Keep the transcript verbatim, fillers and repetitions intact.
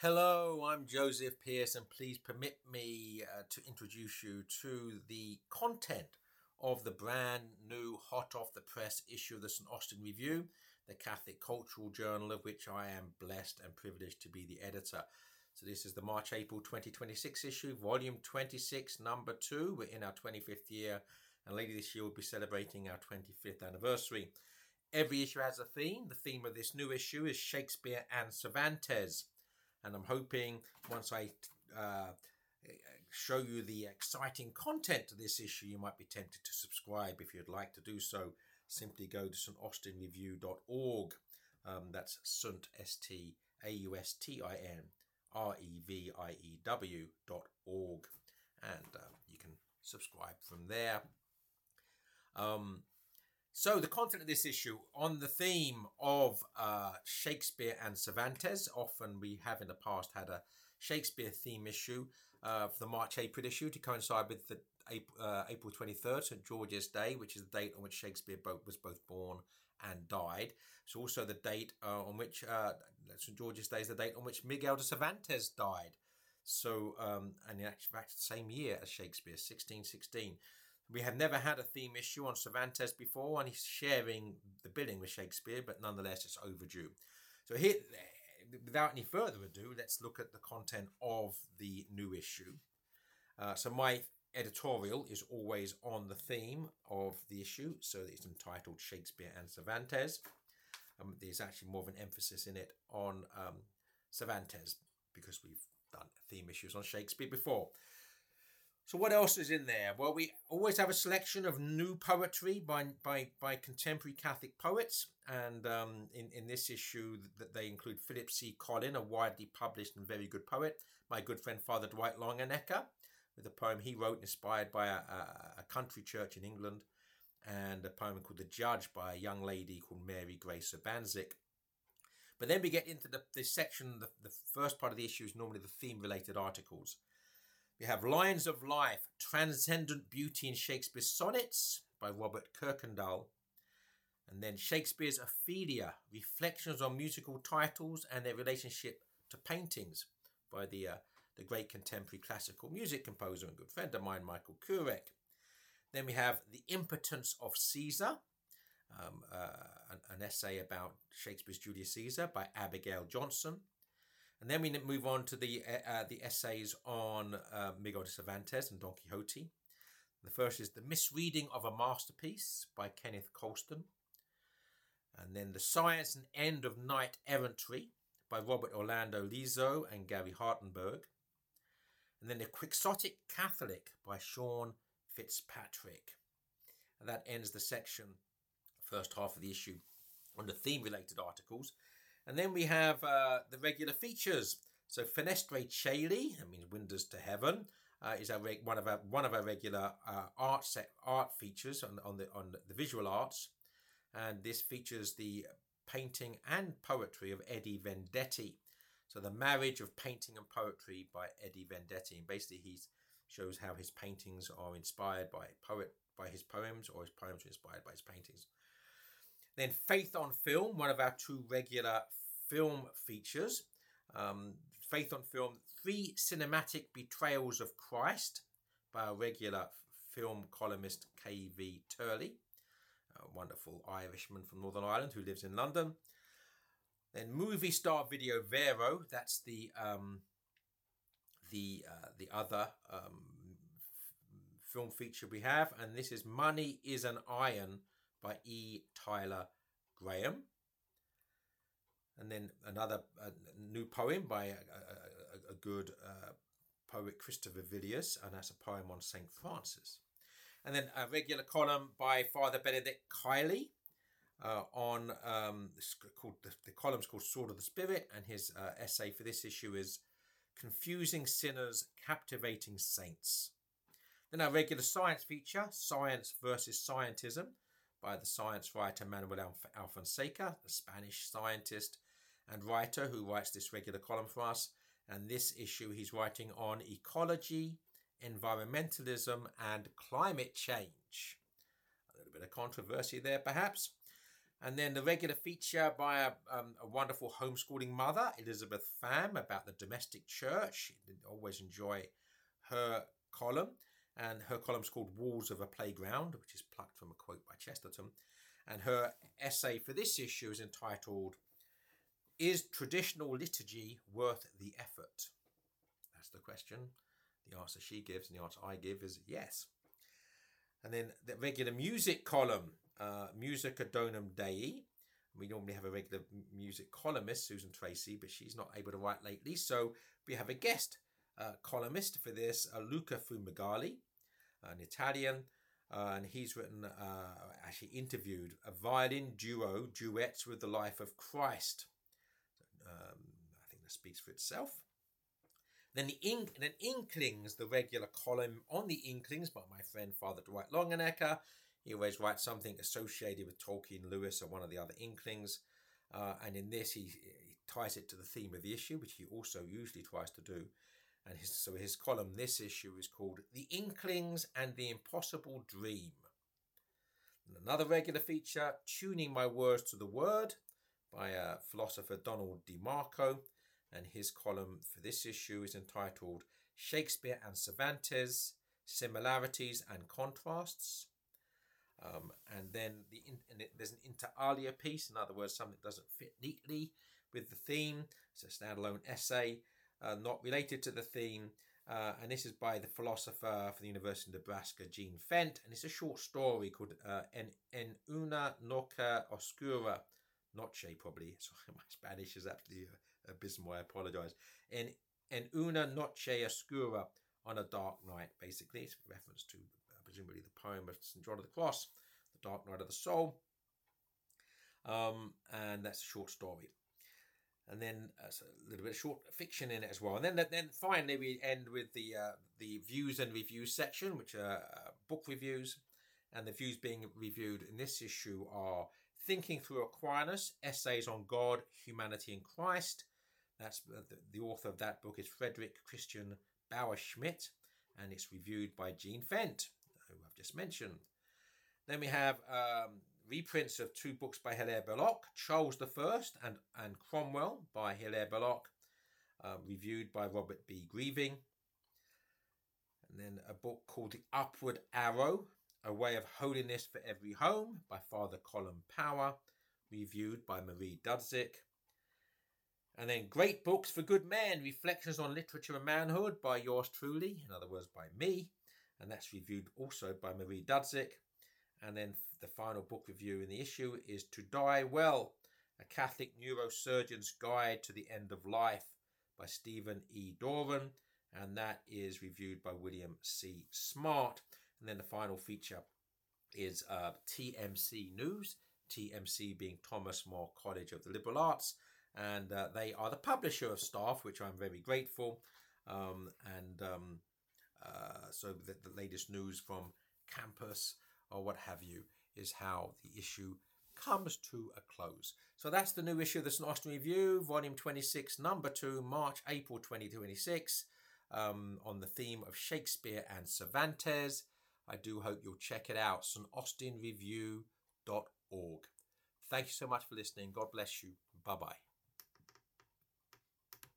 Hello, I'm Joseph Pearce, and please permit me uh, to introduce you to the content of the brand new hot off the press issue of the Saint Austin Review, the Catholic cultural journal of which I am blessed and privileged to be the editor. So this is the March-April twenty twenty-six issue, volume twenty-six, number two. We're in our twenty-fifth year, and later this year we'll be celebrating our twenty-fifth anniversary. Every issue has a theme. The theme of this new issue is Shakespeare and Cervantes. And I'm hoping once I uh, show you the exciting content of this issue, you might be tempted to subscribe. If you'd like to do so, simply go to st austin review dot org. Um, that's Sunt, S T A U S T I N R E V I E W dot org. And uh, you can subscribe from there. Um, So the content of this issue on the theme of uh, Shakespeare and Cervantes. Often we have in the past had a Shakespeare theme issue uh, for the March-April issue to coincide with the April, uh, April twenty-third, Saint George's Day, which is the date on which Shakespeare both, was both born and died. It's also the date uh, on which uh, Saint George's Day is the date on which Miguel de Cervantes died. So, um, and in actual fact, the same year as Shakespeare, sixteen sixteen. We have never had a theme issue on Cervantes before, and he's sharing the billing with Shakespeare, but nonetheless, it's overdue. So here, without any further ado, let's look at the content of the new issue. Uh, so my editorial is always on the theme of the issue, so it's entitled Shakespeare and Cervantes. Um, there's actually more of an emphasis in it on um, Cervantes, because we've done theme issues on Shakespeare before. So what else is in there? Well, we always have a selection of new poetry by by, by contemporary Catholic poets. And um, in, in this issue, that they include Philip C. Collin, a widely published and very good poet, my good friend Father Dwight Longenecker, with a poem he wrote inspired by a, a, a country church in England, and a poem called The Judge by a young lady called Mary Grace Urbanzik. But then we get into the this section, the, the first part of the issue is normally the theme-related articles. We have Lines of Life, Transcendent Beauty in Shakespeare's Sonnets by Robert Kirkendall. And then Shakespeare's Ophelia, Reflections on Musical Titles and Their Relationship to Paintings by the uh, the great contemporary classical music composer and good friend of mine, Michael Kurek. Then we have The Impotence of Caesar, um, uh, an, an essay about Shakespeare's Julius Caesar by Abigail Johnson. And then we move on to the uh, the essays on uh, Miguel de Cervantes and Don Quixote. The first is The Misreading of a Masterpiece by Kenneth Colston. And then The Science and End of Knight Errantry by Robert Orlando Lizo and Gary Hartenberg. And then The Quixotic Catholic by Sean Fitzpatrick. And that ends the section, first half of the issue, on the theme-related articles. And then we have uh, the regular features. So Fenestre Caeli, that means Windows to Heaven, uh, is our reg- one of our one of our regular uh, art set art features on on the on the visual arts, and this features the painting and poetry of Eddie Vendetti. So the marriage of painting and poetry by Eddie Vendetti, and basically he shows how his paintings are inspired by poet by his poems, or his poems are inspired by his paintings. Then Faith on Film, one of our two regular film features. Um, Faith on Film, Three Cinematic Betrayals of Christ by our regular film columnist K V Turley, a wonderful Irishman from Northern Ireland who lives in London. Then Movie Star Video Vero, that's the um, the uh, the other um, f- film feature we have, and this is Money is an Iron by E. Tyler Graham. And then another uh, new poem by a, a, a good uh, poet, Christopher Villiers, and that's a poem on Saint Francis. And then a regular column by Father Benedict Kiley uh, on, um, called the, the column's called Sword of the Spirit, and his uh, essay for this issue is Confusing Sinners, Captivating Saints. Then our regular science feature, Science versus Scientism, by the science writer Manuel Alfonseca, the Spanish scientist and writer who writes this regular column for us. And this issue he's writing on ecology, environmentalism and climate change. A little bit of controversy there perhaps. And then the regular feature by a, um, a wonderful homeschooling mother, Elizabeth Pham, about the domestic church. I always enjoy her column. And her column's called Walls of a Playground, which is plucked from a quote by Chesterton. And her essay for this issue is entitled, Is Traditional Liturgy Worth the Effort? That's the question. The answer she gives and the answer I give is yes. And then the regular music column, uh, Musica Donum Dei. We normally have a regular music columnist, Susan Tracy, but she's not able to write lately. So we have a guest uh, columnist for this, uh, Luca Fumagalli, an Italian. Uh, and he's written, uh, actually interviewed, a violin duo, Duets with the Life of Christ. Um, I think that speaks for itself. Then the Ink, then Inklings, the regular column on the Inklings by my friend Father Dwight Longenecker. He always writes something associated with Tolkien, Lewis, or one of the other Inklings. Uh, and in this, he, he ties it to the theme of the issue, which he also usually tries to do. And his, so his column, this issue, is called The Inklings and the Impossible Dream. And another regular feature, Tuning My Words to the Word, by uh, philosopher Donald DeMarco. And his column for this issue is entitled Shakespeare and Cervantes, Similarities and Contrasts. Um, and then the in, and it, there's an inter alia piece, in other words, something that doesn't fit neatly with the theme. It's a standalone essay, uh, not related to the theme. Uh, and this is by the philosopher for the University of Nebraska, Gene Fent. And it's a short story called uh, En, en una noche oscura. Noche, probably. Sorry, my Spanish is absolutely uh, abysmal. I apologize. En, en una noche oscura, on a dark night, basically. It's a reference to uh, presumably the poem of Saint John of the Cross, The Dark Night of the Soul. Um, and that's a short story. And then uh, so a little bit of short fiction in it as well. And then then finally we end with the uh, the views and reviews section, which are uh, book reviews. And the views being reviewed in this issue are Thinking Through Aquinas, Essays on God, Humanity and Christ. That's uh, the, the author of that book is Frederick Christian Bauer-Schmidt, and it's reviewed by Gene Fent, who I've just mentioned. Then we have um, reprints of two books by Hilaire Belloc, Charles the First and, and Cromwell by Hilaire Belloc, uh, reviewed by Robert B. Grieving. And then a book called The Upward Arrow, A Way of Holiness for Every Home by Father Colin Power, reviewed by Marie Dudzik. And then Great Books for Good Men, Reflections on Literature and Manhood by yours truly, in other words, by me. And that's reviewed also by Marie Dudzik. And then the final book review in the issue is To Die Well, A Catholic Neurosurgeon's Guide to the End of Life by Stephen E. Doran. And that is reviewed by William C. Smart. And then the final feature is uh, T M C News, T M C being Thomas More College of the Liberal Arts. And uh, they are the publisher of Staff, which I'm very grateful. Um, and um, uh, so the, the latest news from campus or what have you is how the issue comes to a close. So that's the new issue of the Saint Austin Review, Volume twenty-six, Number two, March, April twenty twenty-six, um, on the theme of Shakespeare and Cervantes. I do hope you'll check it out, st austin review dot org. Thank you so much for listening. God bless you. Bye-bye.